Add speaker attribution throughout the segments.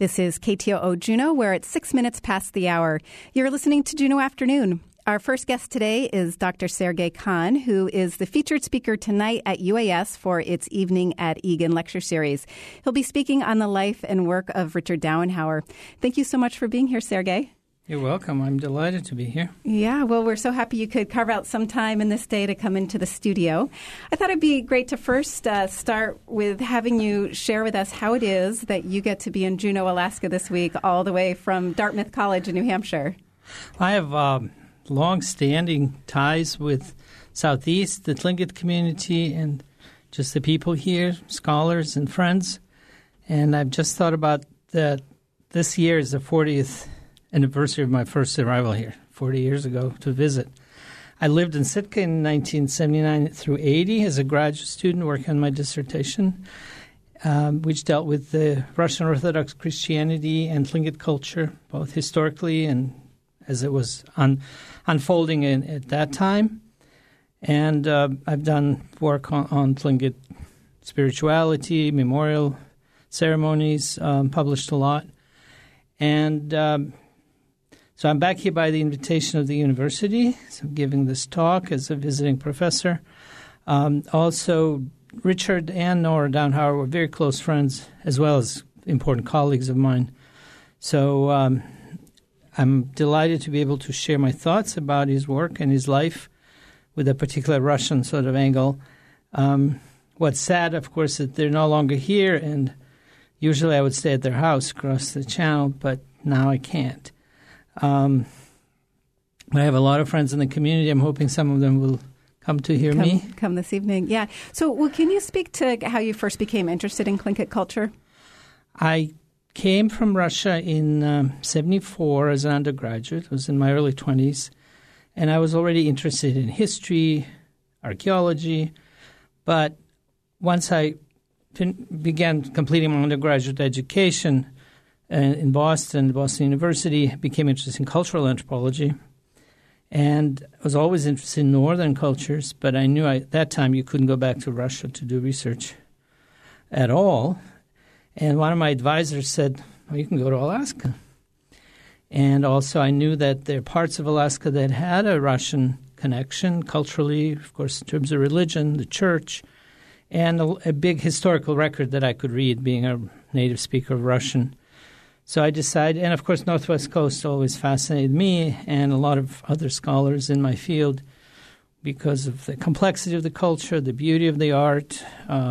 Speaker 1: This is KTOO Juneau. We're at 6 minutes past the hour. You're listening to Juneau Afternoon. Our first guest today is Dr. Sergey Khan, who is the featured speaker tonight at UAS for its Evening at Egan lecture series. He'll be speaking on the life and work of Richard Dauenhauer. Thank you so much for being here, Sergey.
Speaker 2: You're welcome. I'm delighted to be here.
Speaker 1: Yeah, well, we're so happy you could carve out some time in this day to come into the studio. I thought it'd be great to first start with having you share with us how it is that you get to be in Juneau, Alaska this week, all the way from Dartmouth College in New Hampshire.
Speaker 2: I have long-standing ties with Southeast, the Tlingit community, and just the people here, scholars and friends. And I've just thought about that this year is the 40th anniversary of my first arrival here, 40 years ago, to visit. I lived in Sitka in 1979 through 80 as a graduate student working on my dissertation, which dealt with the Russian Orthodox Christianity and Tlingit culture, both historically and as it was unfolding at that time. And I've done work on Tlingit spirituality, memorial ceremonies, published a lot. And so I'm back here by the invitation of the university, so I'm giving this talk as a visiting professor. Also, Richard and Nora Dauenhauer were very close friends, as well as important colleagues of mine. So I'm delighted to be able to share my thoughts about his work and his life with a particular Russian sort of angle. What's sad, of course, that they're no longer here, and usually I would stay at their house across the channel, but now I can't. I have a lot of friends in the community. I'm hoping some of them will come to hear me.
Speaker 1: Come this evening, yeah. So, well, can you speak to how you first became interested in Tlingit culture?
Speaker 2: I came from Russia in 1974 as an undergraduate. I was in my early 20s, and I was already interested in history, archaeology. But once I began completing my undergraduate education in Boston University, I became interested in cultural anthropology. And I was always interested in northern cultures, but I knew at that time you couldn't go back to Russia to do research at all. And one of my advisors said, well, you can go to Alaska. And also I knew that there are parts of Alaska that had a Russian connection culturally, of course, in terms of religion, the church, and a big historical record that I could read, being a native speaker of Russian. So I decided, and of course Northwest Coast always fascinated me and a lot of other scholars in my field because of the complexity of the culture, the beauty of the art,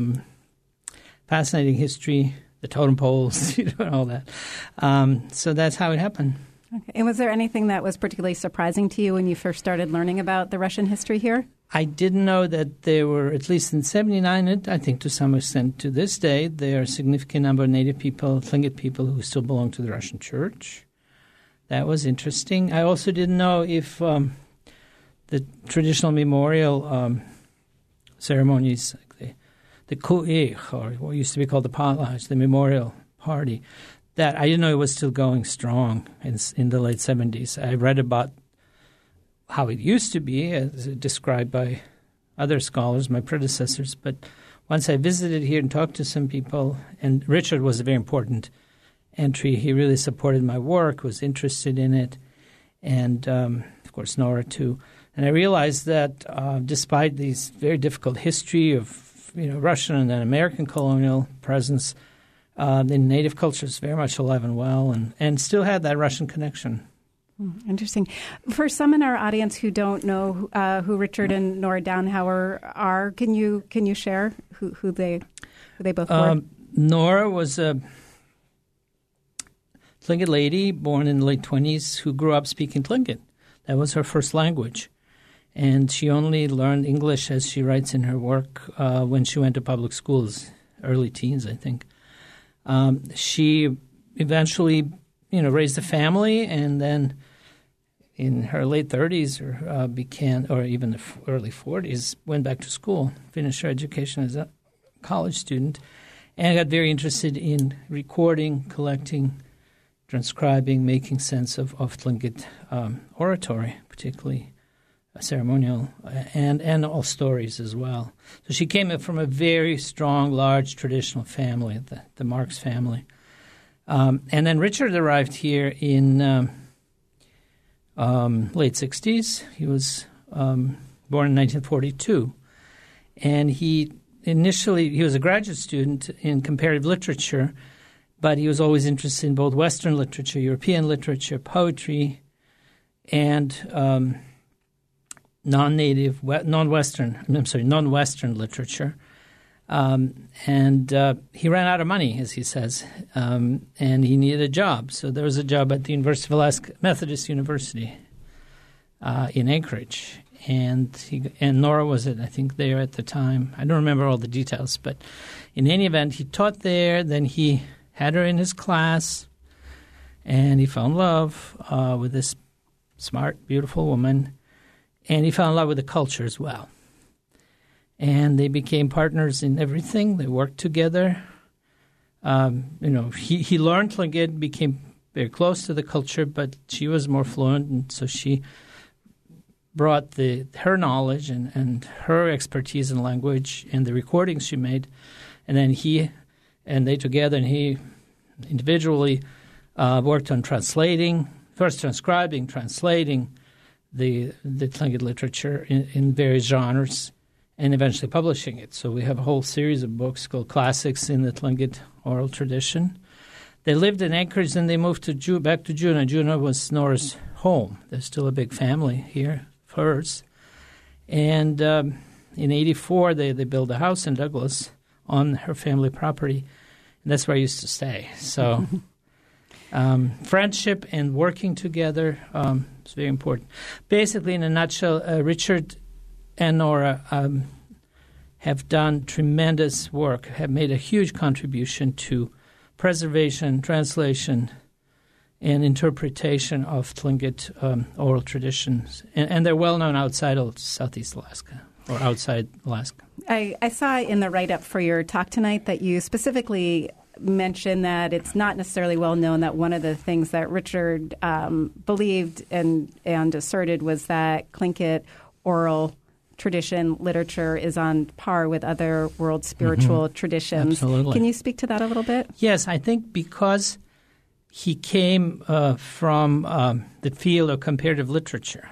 Speaker 2: fascinating history, the totem poles, and all that. So that's how it happened.
Speaker 1: Okay. And was there anything that was particularly surprising to you when you first started learning about the Russian history here?
Speaker 2: I didn't know that there were, at least in 1979, and I think to some extent to this day, there are a significant number of native people, Tlingit people, who still belong to the Russian Church. That was interesting. I also didn't know if the traditional memorial ceremonies, like the ku'ich, or what used to be called the potlatch, the memorial party, that I didn't know it was still going strong in the late 70s. I read about how it used to be, as described by other scholars, my predecessors. But once I visited here and talked to some people, and Richard was a very important entry. He really supported my work, was interested in it, and, of course, Nora, too. And I realized that despite these very difficult history of Russian and then American colonial presence, the native culture is very much alive and well and still had that Russian connection.
Speaker 1: Interesting. For some in our audience who don't know who Richard and Nora Dauenhauer are, can you share who they both were?
Speaker 2: Nora was a Tlingit lady born in the late 20s who grew up speaking Tlingit. That was her first language. And she only learned English, as she writes in her work, when she went to public schools, early teens, I think. She eventually, raised a family, and then in her late 30s or even the early 40s, went back to school, finished her education as a college student, and got very interested in recording, collecting, transcribing, making sense of Tlingit oratory, particularly ceremonial, and all stories as well. So she came from a very strong, large, traditional family, the Marx family. And then Richard arrived here in late 60s. He was born in 1942. And he was a graduate student in comparative literature, but he was always interested in both Western literature, European literature, poetry, and non-Western literature. And he ran out of money, as he says, and he needed a job. So there was a job at the University of Alaska, Methodist University in Anchorage. And Nora was, I think, there at the time. I don't remember all the details, but in any event, he taught there. Then he had her in his class, and he fell in love with this smart, beautiful woman, and he fell in love with the culture as well. And they became partners in everything. They worked together. He learned Tlingit, became very close to the culture, but she was more fluent, and so she brought her knowledge and her expertise in language and the recordings she made, and then they together, and he individually worked on transcribing, translating the Tlingit literature in various genres, and eventually publishing it. So we have a whole series of books called Classics in the Tlingit Oral Tradition. They lived in Anchorage, and they moved back to Juna. Juna was Nora's home. There's still a big family here of hers. And in 1984, they built a house in Douglas on her family property, and that's where I used to stay. So friendship and working together is very important. Basically, in a nutshell, Richard and Nora have done tremendous work, have made a huge contribution to preservation, translation, and interpretation of Tlingit oral traditions. And they're well known outside of Southeast Alaska or outside Alaska.
Speaker 1: I saw in the write-up for your talk tonight that you specifically mentioned that it's not necessarily well known that one of the things that Richard believed and asserted was that Tlingit oral tradition literature is on par with other world spiritual traditions.
Speaker 2: Absolutely.
Speaker 1: Can you speak to that a little bit?
Speaker 2: Yes, I think because he came from the field of comparative literature,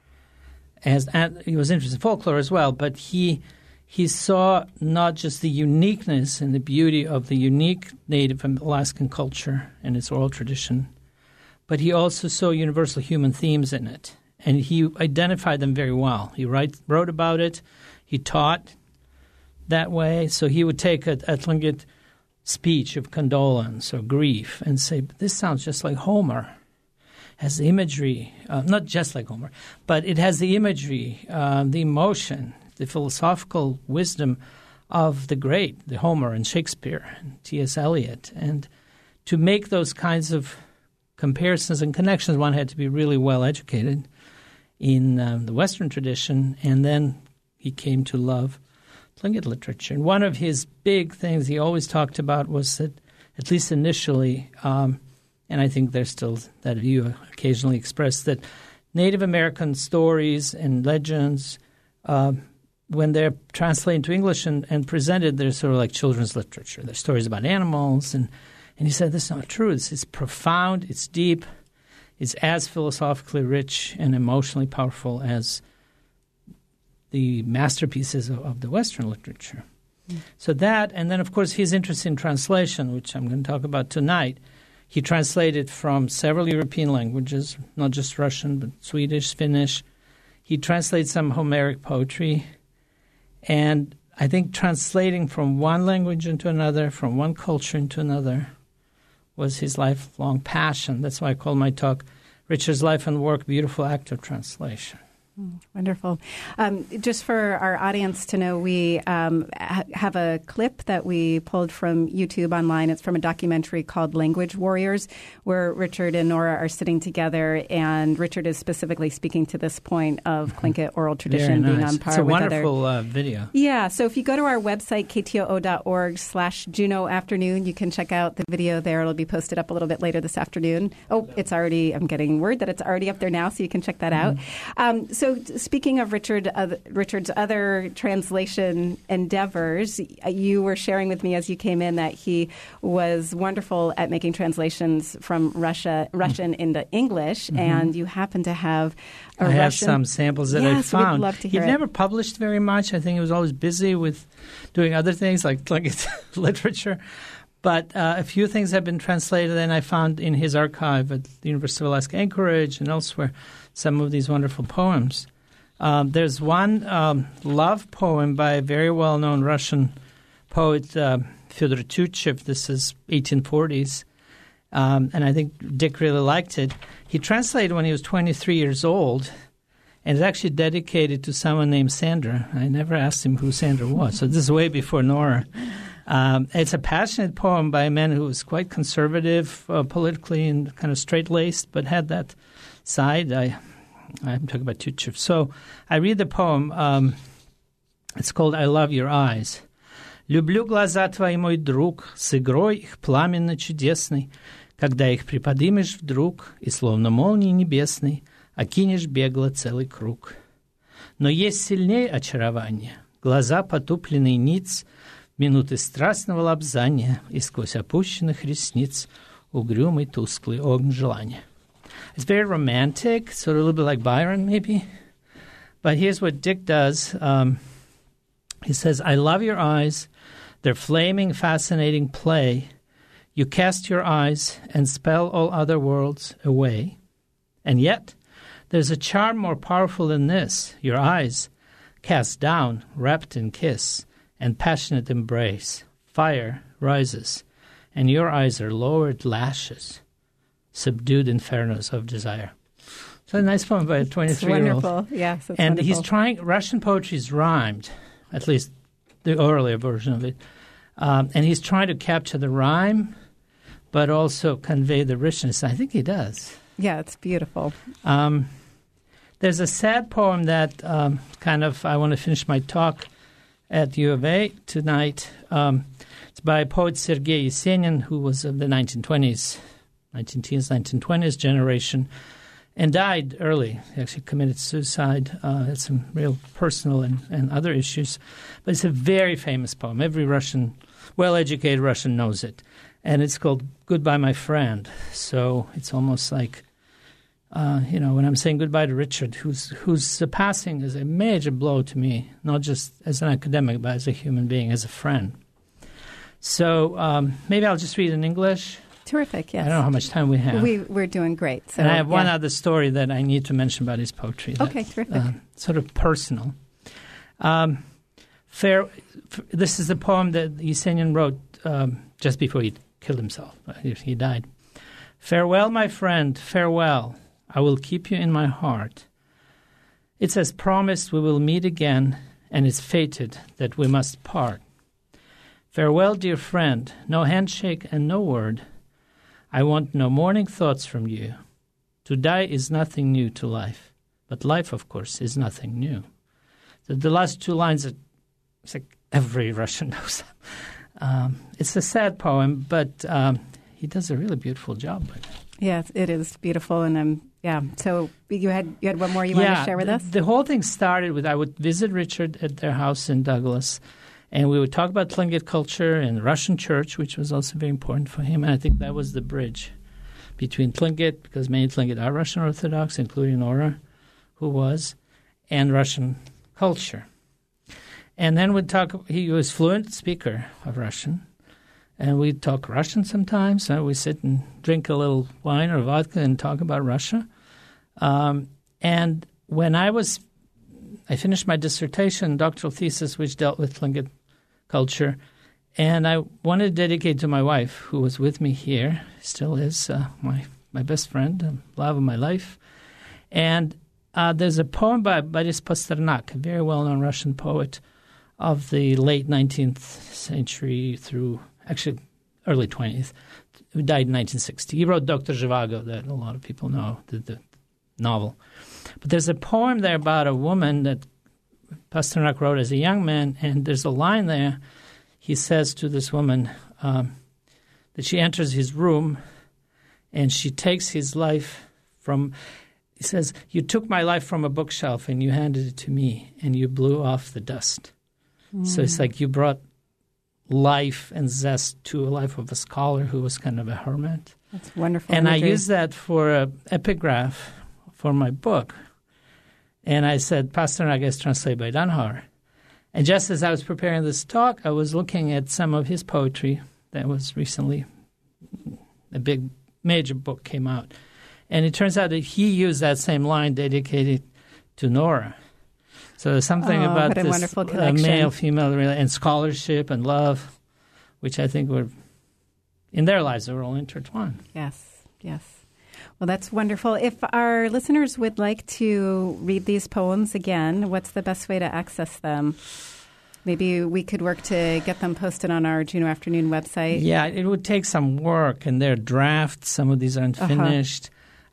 Speaker 2: and he was interested in folklore as well, but he saw not just the uniqueness and the beauty of the unique Native Alaskan culture and its oral tradition, but he also saw universal human themes in it. And he identified them very well. He wrote about it. He taught that way. So he would take a Tlingit speech of condolence or grief and say, this sounds just like Homer. Has the imagery, not just like Homer, but it has the imagery, the emotion, the philosophical wisdom of the great, the Homer and Shakespeare and T.S. Eliot. And to make those kinds of comparisons and connections, one had to be really well educated in the Western tradition, and then he came to love Tlingit literature. And one of his big things he always talked about was that, at least initially, and I think there's still that view occasionally expressed, that Native American stories and legends, when they're translated into English and presented, they're sort of like children's literature. They're stories about animals, and he said that's not true. It's profound, it's deep, it's as philosophically rich and emotionally powerful as the masterpieces of the Western literature. Mm. So that, and then, of course, his interest in translation, which I'm going to talk about tonight. He translated from several European languages, not just Russian, but Swedish, Finnish. He translated some Homeric poetry. And I think translating from one language into another, from one culture into another, was his lifelong passion. That's why I call my talk Richard's Life and Work, Beautiful Act of Translation.
Speaker 1: Wonderful. Just for our audience to know, we have a clip that we pulled from YouTube online. It's from a documentary called Language Warriors, where Richard and Nora are sitting together, and Richard is specifically speaking to this point of Tlingit oral tradition being on par with other.
Speaker 2: It's a wonderful video.
Speaker 1: Yeah. So if you go to our website, ktoo.org/Juneau Afternoon, you can check out the video there. It'll be posted up a little bit later this afternoon. Oh, it's already, I'm getting word that it's already up there now, so you can check that out. So So speaking of Richard's other translation endeavors, you were sharing with me as you came in that he was wonderful at making translations from Russian into English, and you happen to have a Russian...
Speaker 2: have some samples that I found.
Speaker 1: We'd love to hear
Speaker 2: He'd never published very much. I think he was always busy with doing other things like literature. But a few things have been translated, and I found in his archive at the University of Alaska Anchorage and elsewhere some of these wonderful poems. There's one love poem by a very well-known Russian poet, Fyodor Tyutchev. This is 1840s, and I think Dick really liked it. He translated when he was 23 years old, and it's actually dedicated to someone named Sandra. I never asked him who Sandra was, so this is way before Nora. It's a passionate poem by a man who was quite conservative politically and kind of straight-laced, but had that side. I'm talking about Tyutchev. So I read the poem. It's called «I love your eyes». «Люблю глаза твои, мой друг, с игрой их пламенно-чудесной, когда их приподнимешь вдруг и словно молнии небесной окинешь бегло целый круг. Но есть сильнее очарование, глаза потупленные ниц, минуты страстного лобзания и сквозь опущенных ресниц угрюмый тусклый огонь желания». It's very romantic, sort of a little bit like Byron maybe. But here's what Dick does. He says, "I love your eyes, their flaming, fascinating play. You cast your eyes and spell all other worlds away. And yet, there's a charm more powerful than this. Your eyes, cast down, wrapped in kiss and passionate embrace. Fire rises, and your eyes are lowered lashes, subdued infernos of desire." So a nice poem by a 23-year-old.
Speaker 1: Wonderful, yes.
Speaker 2: And
Speaker 1: wonderful.
Speaker 2: he's trying, Russian poetry is rhymed, at least the earlier version of it. And he's trying to capture the rhyme, but also convey the richness. I think he does.
Speaker 1: Yeah, it's beautiful.
Speaker 2: There's a sad poem that I want to finish my talk at U of A tonight. It's by a poet Sergei Yesenin, who was of the 1920s, 19-teens, 1920s generation, and died early. He actually committed suicide. Had some real personal and other issues. But it's a very famous poem. Every Russian, well-educated Russian knows it. And it's called Goodbye, My Friend. So it's almost like, when I'm saying goodbye to Richard, whose passing is a major blow to me, not just as an academic, but as a human being, as a friend. So maybe I'll just read in English.
Speaker 1: Terrific, yes.
Speaker 2: I don't know how much time we have.
Speaker 1: We're doing great. So,
Speaker 2: and I have one other story that I need to mention about his poetry.
Speaker 1: Okay, terrific.
Speaker 2: Sort of personal. This is the poem that Yesenin wrote just before he killed himself. He died. "Farewell, my friend, farewell. I will keep you in my heart. It's as promised we will meet again, and it's fated that we must part. Farewell, dear friend, no handshake and no word. I want no morning thoughts from you. To die is nothing new to life, but life, of course, is nothing new." So the last two lines, it's like every Russian knows. It's a sad poem, but he does a really beautiful job with it.
Speaker 1: Yes, it is beautiful, and So you had one more you wanted to share with us?
Speaker 2: The whole thing started with I would visit Richard at their house in Douglas, and we would talk about Tlingit culture and the Russian church, which was also very important for him. And I think that was the bridge between Tlingit, because many Tlingit are Russian Orthodox, including Nora, who was, and Russian culture. And then we'd talk. He was a fluent speaker of Russian, and we'd talk Russian sometimes. So we sit and drink a little wine or vodka and talk about Russia. And when I finished my dissertation, doctoral thesis, which dealt with Tlingit culture, and I wanted to dedicate to my wife, who was with me here, still is my best friend, love of my life. And there's a poem by Boris Pasternak, a very well-known Russian poet of the late 19th century through actually early 20th, who died in 1960. He wrote Dr. Zhivago, that a lot of people know, the novel. But there's a poem there about a woman that Pasternak wrote as a young man, and there's a line there. He says to this woman that she enters his room and she takes his life from he says, "You took my life from a bookshelf and you handed it to me, and you blew off the dust." So it's like you brought life and zest to a life of a scholar who was kind of a hermit.
Speaker 1: That's wonderful.
Speaker 2: And
Speaker 1: imagery.
Speaker 2: I used that for an epigraph for my book. And I said, Pasternak is translated by Dannhauer. And just as I was preparing this talk, I was looking at some of his poetry that was recently, a big major book came out. And it turns out that he used that same line dedicated to Nora. So there's something about this male-female and scholarship and love, which I think were, in their lives, they were all intertwined.
Speaker 1: Yes, yes. Well, that's wonderful. If our listeners would like to read these poems again, what's the best way to access them? Maybe we could work to get them posted on our Juneau Afternoon website.
Speaker 2: Yeah, it would take some work, and they're drafts. Some of these aren't finished.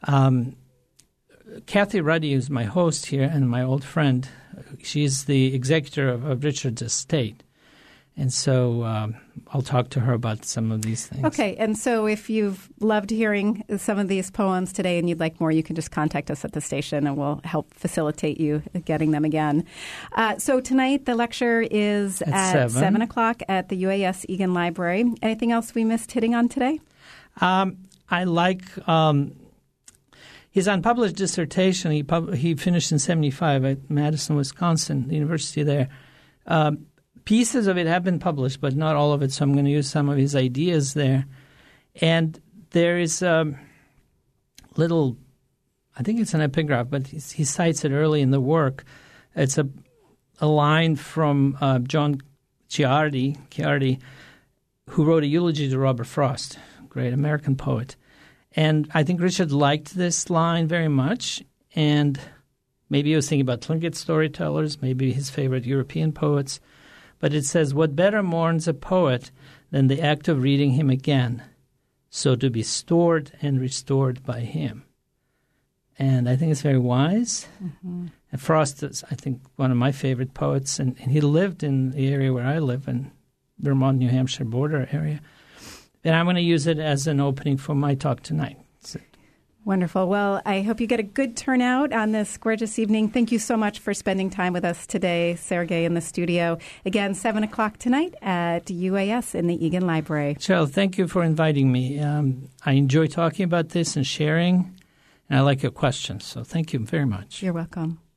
Speaker 2: Kathy Ruddy, who's my host here and my old friend, she's the executor of Richard's estate. And so I'll talk to her about some of these things. Okay.
Speaker 1: And so if you've loved hearing some of these poems today and you'd like more, you can just contact us at the station and we'll help facilitate you getting them again. So tonight the lecture is at 7 o'clock at the UAS Egan Library. Anything else we missed hitting on today?
Speaker 2: I like his unpublished dissertation. He finished in 1975 at Madison, Wisconsin, the university there. Pieces of it have been published, but not all of it, so I'm going to use some of his ideas there. And there is a little, I think it's an epigraph, but he cites it early in the work. It's a line from John Ciardi, who wrote a eulogy to Robert Frost, great American poet. And I think Richard liked this line very much, and maybe he was thinking about Tlingit storytellers, maybe his favorite European poets. But it says, "What better mourns a poet than the act of reading him again, so to be stored and restored by him." And I think it's very wise. Mm-hmm. And Frost is, I think, one of my favorite poets, and he lived in the area where I live, in Vermont, New Hampshire border area. And I'm going to use it as an opening for my talk tonight.
Speaker 1: Wonderful. Well, I hope you get a good turnout on this gorgeous evening. Thank you so much for spending time with us today, Sergei, in the studio. Again, 7 o'clock tonight at UAS in the Egan Library.
Speaker 2: Cheryl, thank you for inviting me. I enjoy talking about this and sharing, and I like your questions. So thank you very much.
Speaker 1: You're welcome.